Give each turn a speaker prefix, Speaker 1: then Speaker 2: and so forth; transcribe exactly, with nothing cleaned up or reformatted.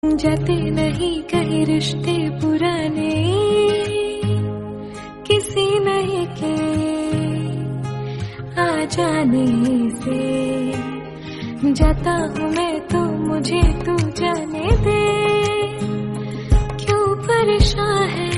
Speaker 1: जाते नहीं कहीं रिश्ते पुराने किसी नए के आ जाने से। जाता हूँ मैं तो मुझे तू जाने दे, क्यों परेशान है